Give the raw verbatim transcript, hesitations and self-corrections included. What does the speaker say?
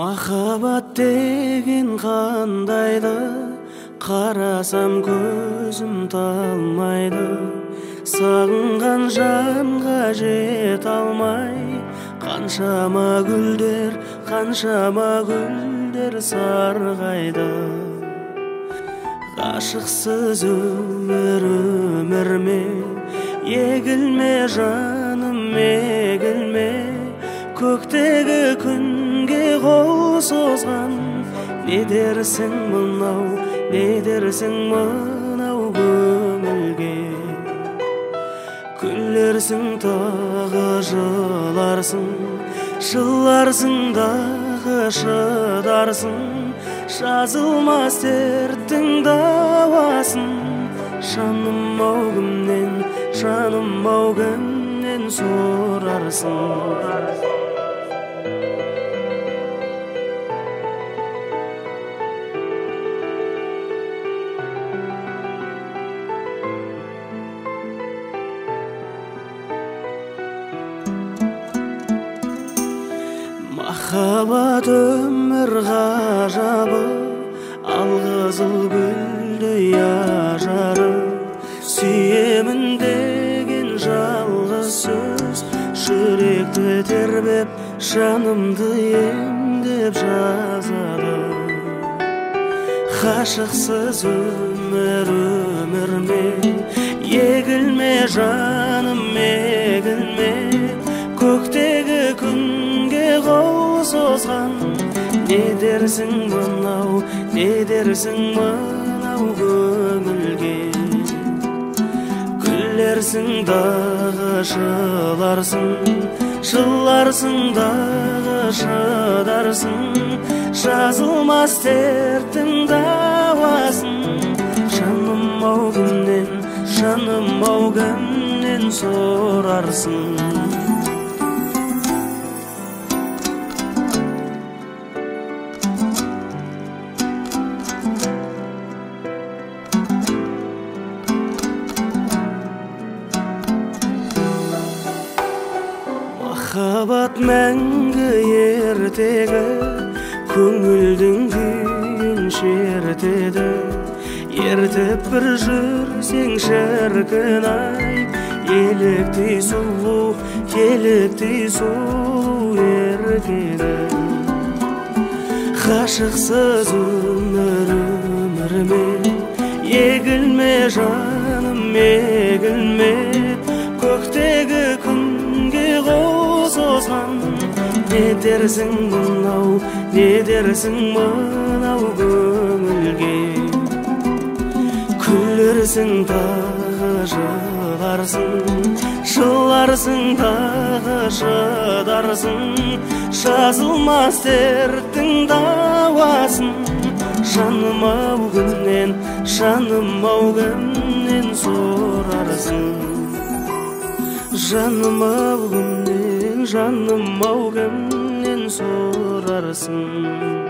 Махаббат деген қандайды, қарасам көзім талмайды. Сағынған жанға жете алмай, қаншама гүлдер, қаншама гүлдер сарғайды. Ғашықсыз өмір өмір ме, егілме жаным егілме. Көктегі күнге қол созған, не дерсің мынау, не дерсің мынау көңілге. Күлерсің тағы жыларсың, жыларсың дағы шыдарсың. Жазылмас дерттің дауасын, жаным ау кімнен, жаным ау кімнен сұрарсың. Махаббат өмір ғажабы, алқызыл гүлдей ажары. Сүйемін деген жалғыз сөз, жүректі тербеп, жанымды емдеп жазады. Ғашықсыз өмір өмір ме, егілме жаным егілме. Көктегі күнге қол созған, не дерсің мынау, не дерсің мынау көңілге. Күлерсің дағы жыларсың, жыларсың дағы шыдарсың. Жазылмас дерттің дауасын, жаным ау кімнен, жаным ау кімнен сұрарсың. Махаббат мәңгі ертегі, көңілдің күйін шертеді. Ертіп бір жүрсең шіркін-ай, еліктей сұлу, еліктей сұлу еркегі. Ғашықсыз өмір өмір ме, егілме жаным егілме. Көктегі күнге қол созған, не дерсің мынау, не дерсің мынау көңілге. Күлерсің тағы жыларсың, жыларсың тағы шыдарсың. Жазылмас дерттің дауасын, жаным ау кімнен, жаным ау кімнен сұрарсың. Жаным ау кімнен, жаным ау кімнен сұрарсың.